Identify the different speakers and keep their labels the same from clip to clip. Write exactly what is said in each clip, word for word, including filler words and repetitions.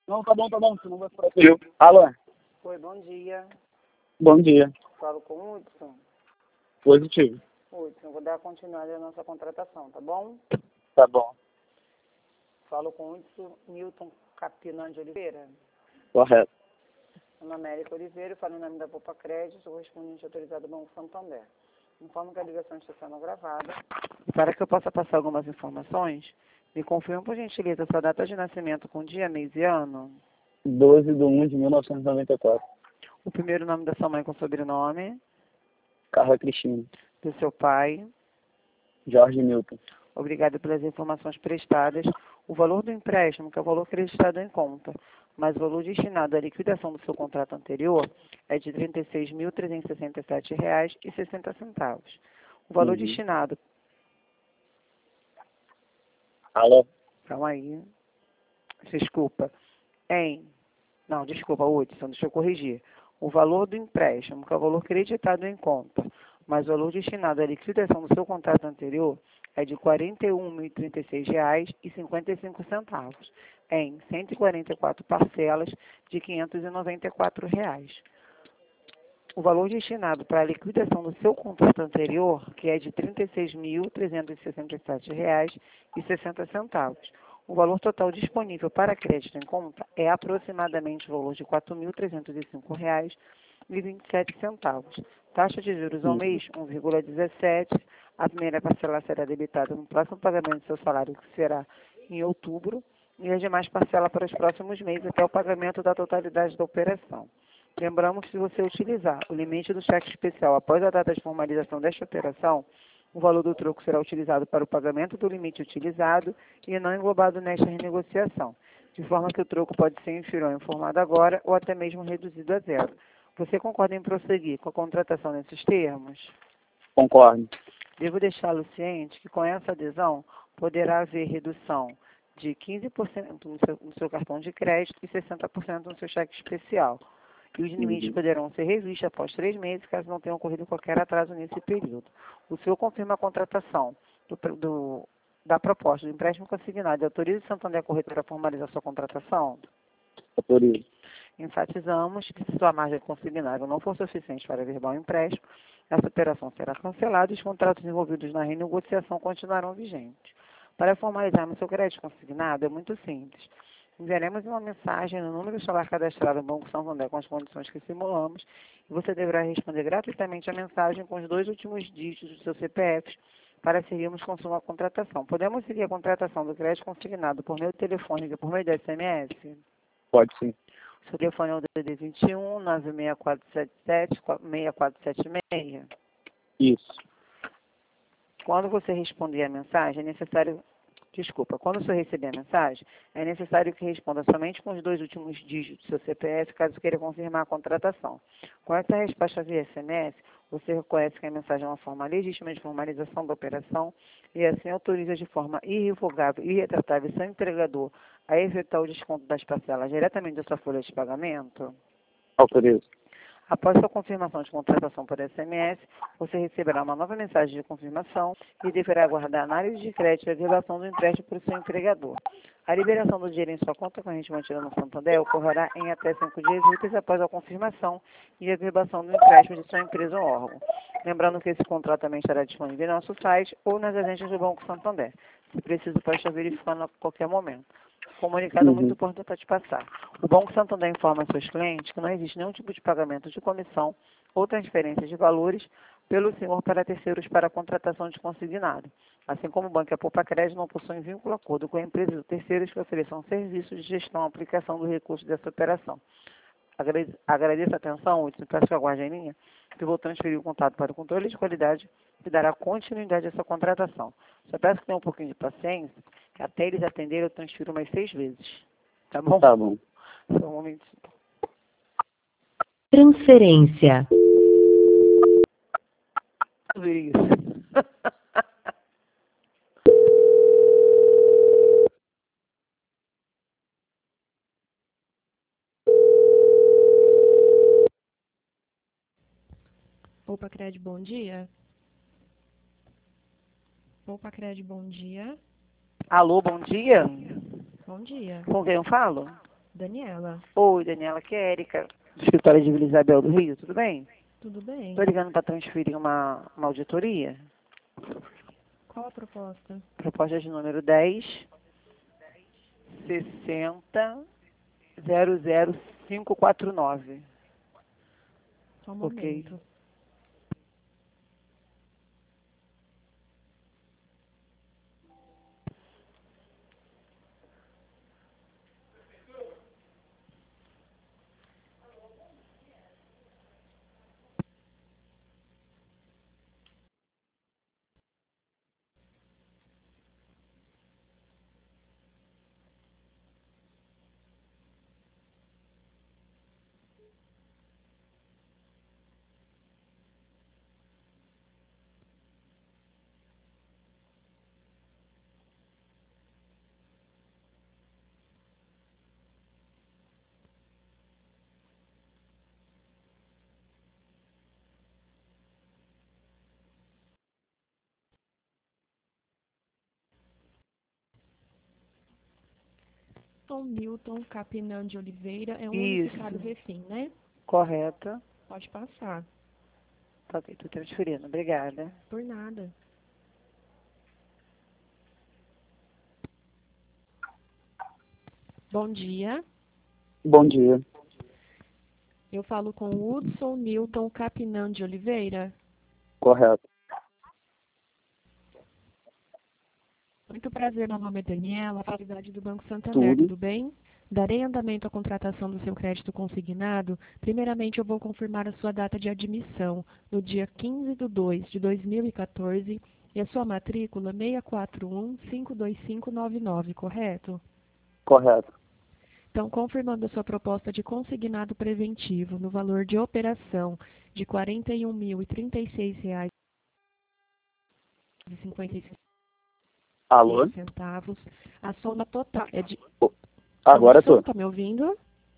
Speaker 1: Não, tá bom, tá bom, você não vai ficar frio. Alô?
Speaker 2: Oi, bom dia.
Speaker 1: Bom dia.
Speaker 2: Falo com o Hudson.
Speaker 1: Positivo.
Speaker 2: Hudson, eu vou dar continuidade à nossa contratação, tá bom?
Speaker 1: Tá bom.
Speaker 2: Falo com o Hudson Newton Capinã de Oliveira.
Speaker 1: Correto.
Speaker 2: Meu nome é Érica Oliveira, falo em nome da Poupa Crédito, sou correspondente autorizado do Banco Santander. Informo que a ligação está sendo gravada. E para que eu possa passar algumas informações, me confirma, por gentileza, sua data de nascimento com dia, mês e ano.
Speaker 1: doze de um de mil novecentos e noventa e quatro.
Speaker 2: O primeiro nome da sua mãe com sobrenome.
Speaker 1: Carla Cristina.
Speaker 2: Do seu pai.
Speaker 1: Jorge Milton.
Speaker 2: Obrigada pelas informações prestadas. O valor do empréstimo, que é o valor acreditado em conta, mas o valor destinado à liquidação do seu contrato anterior é de trinta e seis mil trezentos e sessenta e sete reais e sessenta centavos. O valor
Speaker 1: Uhum.
Speaker 2: destinado...
Speaker 1: Alô?
Speaker 2: Calma aí. Desculpa. Em... Não, desculpa, Hudson, deixa eu corrigir. O valor do empréstimo, que é o valor acreditado em conta, mas o valor destinado à liquidação do seu contrato anterior é de quarenta e um mil e trinta e seis reais e cinquenta e cinco centavos, em cento e quarenta e quatro parcelas de quinhentos e noventa e quatro reais. O valor destinado para a liquidação do seu contrato anterior, que é de trinta e seis mil trezentos e sessenta e sete reais e sessenta centavos. O valor total disponível para crédito em conta é aproximadamente o valor de quatro mil trezentos e cinco reais e vinte e sete centavos. Taxa de juros ao mês, um vírgula dezessete. A primeira parcela será debitada no próximo pagamento do seu salário, que será em outubro, e as demais parcelas para os próximos meses até o pagamento da totalidade da operação. Lembramos que se você utilizar o limite do cheque especial após a data de formalização desta operação, o valor do troco será utilizado para o pagamento do limite utilizado e não englobado nesta renegociação, de forma que o troco pode ser inferior ao informado agora ou até mesmo reduzido a zero. Você concorda em prosseguir com a contratação nesses termos?
Speaker 1: Concordo.
Speaker 2: Devo deixá-lo ciente que com essa adesão poderá haver redução de quinze por cento no seu, no seu cartão de crédito e sessenta por cento no seu cheque especial. E os limites
Speaker 1: Uhum.
Speaker 2: poderão ser revistos após três meses, caso não tenha ocorrido qualquer atraso nesse período. O senhor confirma a contratação do, do, da proposta do empréstimo consignado e autoriza o Santander Corretora a formalizar sua contratação?
Speaker 1: Autorizo.
Speaker 2: Enfatizamos que se sua margem consignável não for suficiente para averbar o empréstimo, essa operação será cancelada e os contratos envolvidos na renegociação continuarão vigentes. Para formalizarmos seu crédito consignado, é muito simples. Enviaremos uma mensagem no número celular cadastrado no Banco Santander com as condições que simulamos e você deverá responder gratuitamente a mensagem com os dois últimos dígitos do seu C P F para seguirmos com sua contratação. Podemos seguir a contratação do crédito consignado por meio telefônico e por meio de S M S?
Speaker 1: Pode sim.
Speaker 2: O seu telefone é o D D D vinte e um, nove seis quatro sete sete, seis quatro sete seis.
Speaker 1: Isso.
Speaker 2: Quando você responder a mensagem, é necessário... Desculpa, quando o senhor receber a mensagem, é necessário que responda somente com os dois últimos dígitos do seu C P F, caso queira confirmar a contratação. Com essa resposta via S M S, você reconhece que a mensagem é uma forma legítima de formalização da operação e assim autoriza de forma irrevogável e irretratável seu empregador a efetuar o desconto das parcelas diretamente da sua folha de pagamento?
Speaker 1: Autorizo.
Speaker 2: Após sua confirmação de contratação por S M S, você receberá uma nova mensagem de confirmação e deverá aguardar a análise de crédito e a liberação do empréstimo por seu empregador. A liberação do dinheiro em sua conta corrente mantida no Santander ocorrerá em até cinco dias úteis após a confirmação e a verbação do empréstimo de sua empresa ou órgão. Lembrando que esse contrato também estará disponível no nosso site ou nas agências do Banco Santander. Se preciso, pode estar verificando a qualquer momento. Comunicado muito
Speaker 1: Uhum.
Speaker 2: importante para te passar. O Banco Santander informa aos seus clientes que não existe nenhum tipo de pagamento de comissão ou transferência de valores pelo senhor para terceiros para a contratação de consignado. Assim como o Banco e a Poupa Crédito não possuem vínculo acordo com a empresa ou terceiros que ofereçam serviços de gestão e aplicação do recurso dessa operação. Agrade- Agradeço a atenção, Hudson, peço que aguarde em linha, que eu vou transferir o contato para o controle de qualidade que dará continuidade a essa contratação. Só peço que tenha um pouquinho de paciência, que até eles atenderem eu transfiro umas seis vezes. Tá bom?
Speaker 1: Tá bom.
Speaker 2: Só um momentinho.
Speaker 3: Transferência.
Speaker 2: Tudo isso.
Speaker 4: Poupa Crédito, bom dia. Poupa Crédito, bom dia.
Speaker 2: Alô, bom dia.
Speaker 4: Bom dia.
Speaker 2: Com quem eu falo?
Speaker 4: Daniela,
Speaker 2: Oi, Daniela, que é Érica, do escritório de Vila Isabel do Rio, tudo bem?
Speaker 4: tudo bem?
Speaker 2: Estou ligando para transferir uma, uma auditoria.
Speaker 4: Qual a proposta?
Speaker 2: Proposta de número dez, sessenta, zero zero cinco quatro nove.
Speaker 4: Só um
Speaker 2: Ok.
Speaker 4: momento. Tom Milton Capinã de Oliveira é um unificado
Speaker 2: Isso,
Speaker 4: refim, né?
Speaker 2: correto.
Speaker 4: Pode passar.
Speaker 2: Tá ok, estou transferindo, obrigada.
Speaker 4: Por nada. Bom dia.
Speaker 1: Bom dia.
Speaker 4: Eu falo com o Hudson Milton Capinã de Oliveira.
Speaker 1: Correto.
Speaker 4: Muito prazer, meu nome é Daniela, autoridade do Banco Santander,
Speaker 1: Tudo.
Speaker 4: tudo bem? Darei andamento à contratação do seu crédito consignado. Primeiramente, eu vou confirmar a sua data de admissão, no dia quinze de dois de dois mil e quatorze, e a sua matrícula seis quatro um cinco dois cinco nove nove, correto?
Speaker 1: Correto.
Speaker 4: Então, confirmando a sua proposta de consignado preventivo no valor de operação de quarenta e um mil e trinta e seis reais e cinquenta e seis
Speaker 1: Alô?
Speaker 4: centavos, a soma total é de...
Speaker 1: Agora
Speaker 4: Hudson,
Speaker 1: tô.
Speaker 4: tá me ouvindo?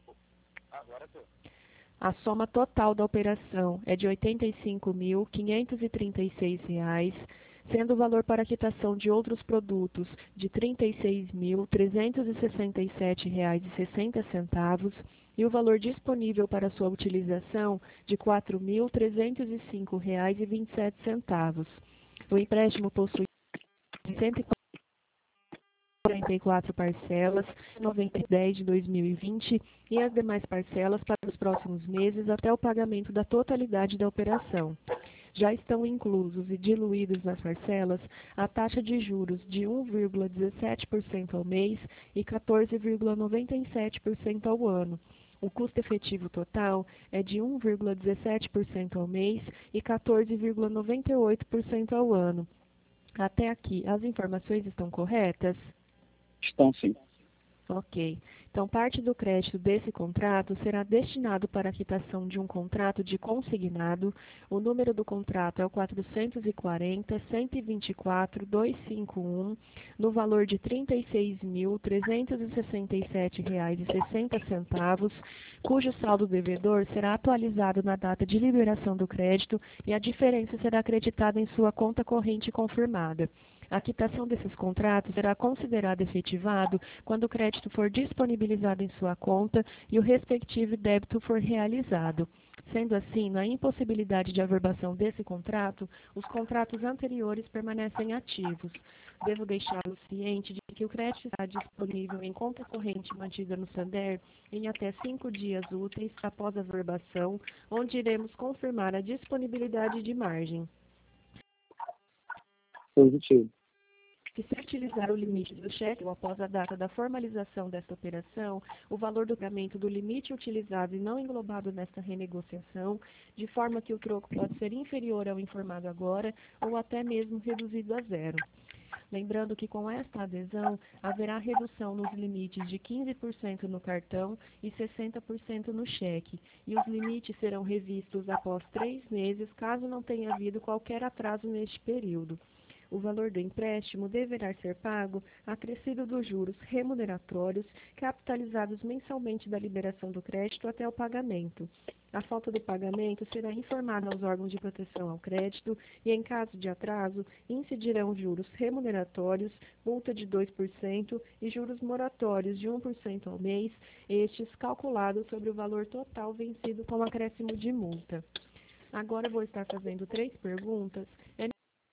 Speaker 4: A soma total da operação é de oitenta e cinco mil quinhentos e trinta e seis reais, sendo o valor para quitação de outros produtos de trinta e seis mil trezentos e sessenta e sete reais e sessenta centavos e o valor disponível para sua utilização de quatro mil trezentos e cinco reais e vinte e sete centavos. O empréstimo possui cento e quarenta e quatro parcelas, noventa e dez de dois mil e vinte e as demais parcelas para os próximos meses até o pagamento da totalidade da operação. Já estão inclusos e diluídos nas parcelas a taxa de juros de um vírgula dezessete por cento ao mês e quatorze vírgula noventa e sete por cento ao ano. O custo efetivo total é de um vírgula dezessete por cento ao mês e quatorze vírgula noventa e oito por cento ao ano. Até aqui, as informações estão corretas?
Speaker 1: Estão sim.
Speaker 4: Ok. Então, parte do crédito desse contrato será destinado para a quitação de um contrato de consignado. O número do contrato é o quatrocentos e quarenta, cento e vinte e quatro, duzentos e cinquenta e um, no valor de trinta e seis mil trezentos e sessenta e sete reais e sessenta centavos, cujo saldo devedor será atualizado na data de liberação do crédito e a diferença será acreditada em sua conta corrente confirmada. A quitação desses contratos será considerada efetivado quando o crédito for disponibilizado em sua conta e o respectivo débito for realizado. Sendo assim, na impossibilidade de averbação desse contrato, os contratos anteriores permanecem ativos. Devo deixá-lo ciente de que o crédito está disponível em conta corrente mantida no Sander em até cinco dias úteis após a averbação, onde iremos confirmar a disponibilidade de margem.
Speaker 1: Positivo.
Speaker 4: Se se utilizar o limite do cheque ou após a data da formalização desta operação, o valor do pagamento do limite utilizado e não englobado nesta renegociação, de forma que o troco pode ser inferior ao informado agora ou até mesmo reduzido a zero. Lembrando que com esta adesão, haverá redução nos limites de quinze por cento no cartão e sessenta por cento no cheque, e os limites serão revistos após três meses, caso não tenha havido qualquer atraso neste período. O valor do empréstimo deverá ser pago acrescido dos juros remuneratórios capitalizados mensalmente da liberação do crédito até o pagamento. A falta do pagamento será informada aos órgãos de proteção ao crédito e, em caso de atraso, incidirão juros remuneratórios, multa de dois por cento e juros moratórios de um por cento ao mês, estes calculados sobre o valor total vencido com acréscimo de multa. Agora eu vou estar fazendo três perguntas. É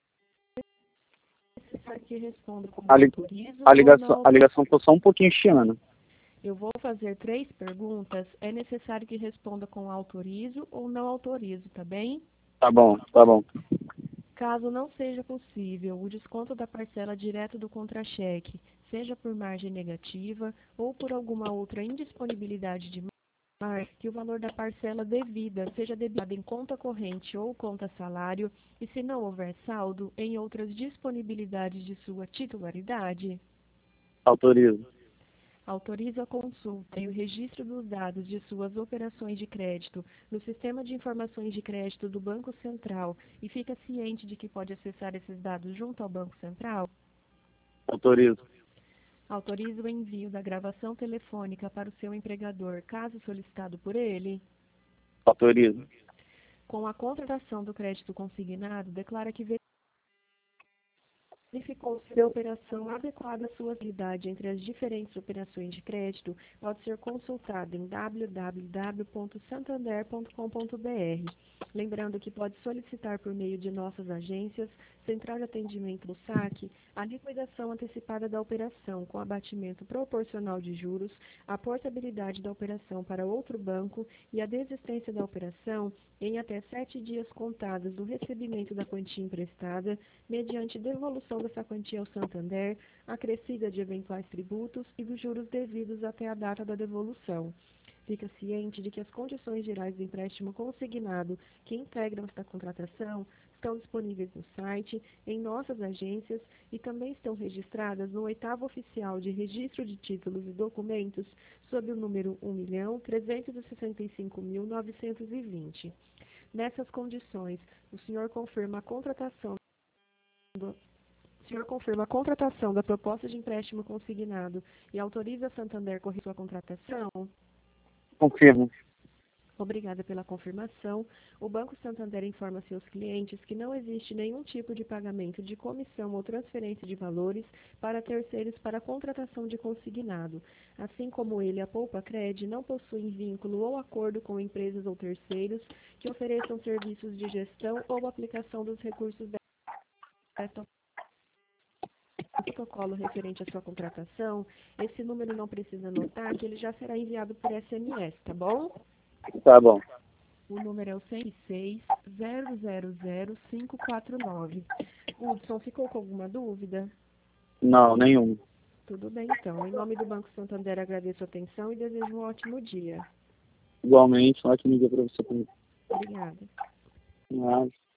Speaker 4: necessário que responda com
Speaker 1: A, li
Speaker 4: autorizo
Speaker 1: a
Speaker 4: ou
Speaker 1: ligação
Speaker 4: não.
Speaker 1: a ligação ficou só um pouquinho chiando.
Speaker 4: Eu vou fazer três perguntas. É necessário que responda com autorizo ou não autorizo, tá bem?
Speaker 1: Tá bom, tá bom.
Speaker 4: Caso não seja possível o desconto da parcela direto do contra-cheque, seja por margem negativa ou por alguma outra indisponibilidade de margem, que o valor da parcela devida seja debitado em conta corrente ou conta salário e, se não houver saldo, em outras disponibilidades de sua titularidade.
Speaker 1: Autorizo.
Speaker 4: Autoriza a consulta e o registro dos dados de suas operações de crédito no Sistema de Informações de Crédito do Banco Central e fica ciente de que pode acessar esses dados junto ao Banco Central?
Speaker 1: Autorizo.
Speaker 4: Autoriza o envio da gravação telefônica para o seu empregador, caso solicitado por ele?
Speaker 1: Autorizo.
Speaker 4: Com a contratação do crédito consignado, declara que verificou se a operação adequada à sua realidade entre as diferentes operações de crédito, pode ser consultada em w w w ponto santander ponto com ponto b r. Lembrando que pode solicitar por meio de nossas agências, Central de Atendimento do saque, a liquidação antecipada da operação com abatimento proporcional de juros, a portabilidade da operação para outro banco e a desistência da operação em até sete dias contados do recebimento da quantia emprestada, mediante devolução dessa quantia ao Santander, acrescida de eventuais tributos e dos juros devidos até a data da devolução. Fica ciente de que as condições gerais do empréstimo consignado que integram esta contratação estão disponíveis no site, em nossas agências e também estão registradas no oitavo oficial de registro de títulos e documentos sob o número um milhão trezentos e sessenta e cinco mil novecentos e vinte. Nessas condições, o senhor confirma a contratação do O senhor confirma a contratação da proposta de empréstimo consignado e autoriza a Santander a correr sua contratação?
Speaker 1: Confirmo.
Speaker 4: Obrigada pela confirmação. O Banco Santander informa seus clientes que não existe nenhum tipo de pagamento de comissão ou transferência de valores para terceiros para a contratação de consignado. Assim como ele, a Poupa Cred não possui vínculo ou acordo com empresas ou terceiros que ofereçam serviços de gestão ou aplicação dos recursos desta protocolo referente à sua contratação. Esse número não precisa anotar, que ele já será enviado por S M S, tá bom?
Speaker 1: Tá bom.
Speaker 4: O número é o cento e seis, zero zero zero, cinco quatro nove. Hudson, ficou com alguma dúvida?
Speaker 1: Não, nenhum.
Speaker 4: Tudo bem, então. Em nome do Banco Santander, agradeço a atenção e desejo um ótimo dia.
Speaker 1: Igualmente, um ótimo dia para você também.
Speaker 4: Obrigada.
Speaker 1: Mas...